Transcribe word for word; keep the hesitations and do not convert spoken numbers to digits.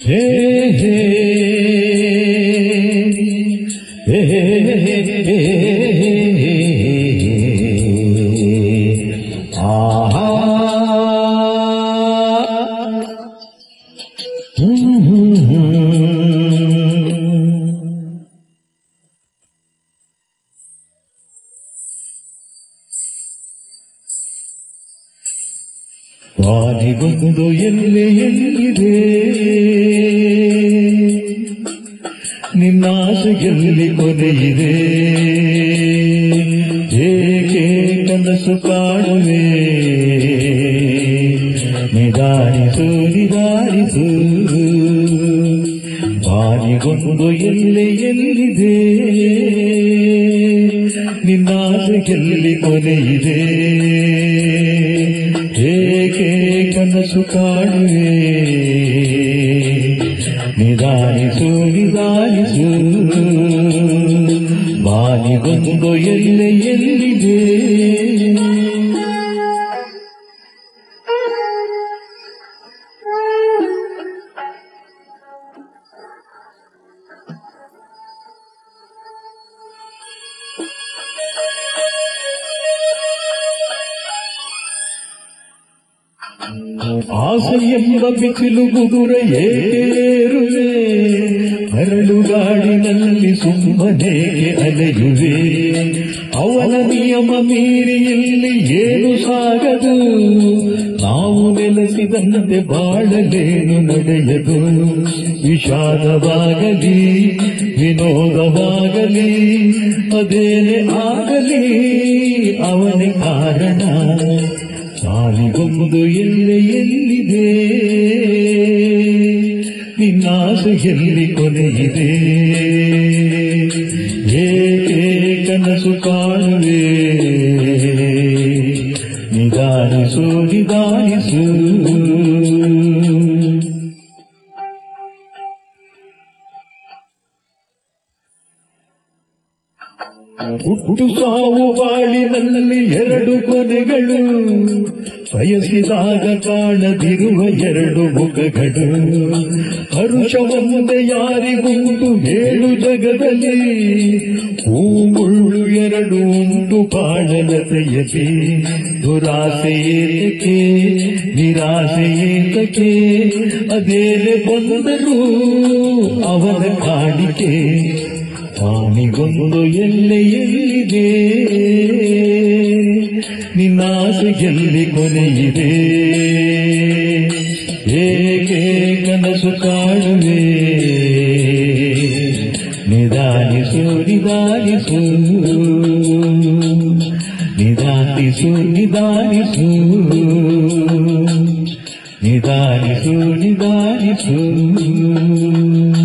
ಹೇ ಹೇ ಹೇ ಹೇ ಆಹಾ ವಾದಿಗೊಂದು ಎಲ್ಲೆ ಎಲ್ಲಿದೆ ನಿನ್ನಾಸೆಯಲ್ಲಿ ಕೊನೆಯಿದೆ ಏಕೆ ಕನಸು ಕಾಣುವೆ ನಿಧಾನಿಸು ನಿಧಾನಿಸು ವಾದಿಗೊಂದು ಎಲ್ಲೆ ಎಲ್ಲಿದೆ ನಿನ್ನಾಸೆಯಲ್ಲಿ ಕೊನೆಯಿದೆ ಏಕೆ ಕನಸು ಕಾಣುವೆ ನಿಧಾನಿಸು ನಿಧಾನಿಸು ಬಾನಿಗೊಂದು ಎಲ್ಲೆ ಎಲ್ಲಿದೆ ಆಸೆ ಎಂಬ ಬಿಸಿಲು ಗುದುರೆ ಏರುವೆ ಹರಳು ಗಾಡಿನಲ್ಲಿ ಸುಮ್ಮನೆ ಅಲೆಯುವೆ ಅವನ ನಿಯಮ ಮೀರಿ ಇಲ್ಲಿ ಏನು ಸಾಗದು ನಾವು ನೆಲೆಸಿದಂತೆ ಬಾಳಲೇನು ನಡೆಯದು ವಿಷಾದವಾಗಲಿ ವಿನೋದವಾಗಲಿ ಅದೇನೇ ಆಗಲಿ ಅವನೇ ಕಾರಣ ಸಾಲಿಗೊಂದು ಎಲ್ಲೆ ಎಲ್ಲಿದೆ ನಿನ್ನಾಸೆಯಲ್ಲಿ ಕೊನೆಯಿದೆ ಏಕೆ ಕನಸು ಕಾಣುವೆ ನಿಧಾನಿಸು ನಿಧಾನಿಸು ಹುಟ್ಟು ಸಾವು ಬಾಳಿನಲ್ಲಿ ಎರಡು ಕೊನೆಗಳು ಬಯಸಿದಾಗ ಕಾಣದಿರುವ ಎರಡು ಮುಖಗಳು ಹರುಷವಂತೆ ಯಾರಿಗುಂಟು ಹೇಳು ಜಗದಲ್ಲಿ ಹೂಮುಳ್ಳು ಎರಡು ಉಂಟು ಬಾಳಲತೆಯಲ್ಲಿ ದುರಾಸೆ ಏತಕ್ಕೆ ನಿರಾಸೆ ಏತಕ್ಕೆ ಅದೇನೆ ಬಂದರೂ ಅವನ ಕಾಣಿಕೆ ಅವನಿಗೊಂದು ಎಲ್ಲೆ ಎಲ್ಲಿದೆ ನಿನ್ನಾಸೆಯಲ್ಲಿ ಕೊನೆಯಿದೆ ಏಕೆ ಕನಸು ಕಾಣುವೆ ನಿಧಾನಿಸು ನಿಧಾನಿಸು ನಿಧಾನಿಸು ನಿಧಾನಿಸು ನಿಧಾನಿಸು ನಿಧಾನಿಸು